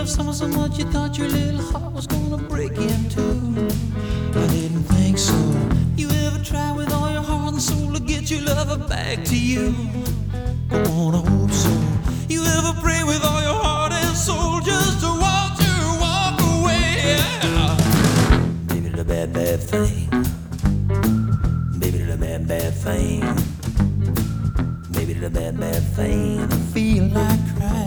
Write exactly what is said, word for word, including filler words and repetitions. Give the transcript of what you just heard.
someone so much you thought your little heart was gonna break in two. I didn't think so. You ever try with all your heart and soul to get your lover back to you? I wanna hope so. You ever pray with all your heart and soul just to watch her walk away? Yeah. Baby, the bad, bad thing. Baby, the bad, bad thing. Baby, the bad, bad thing. I feel like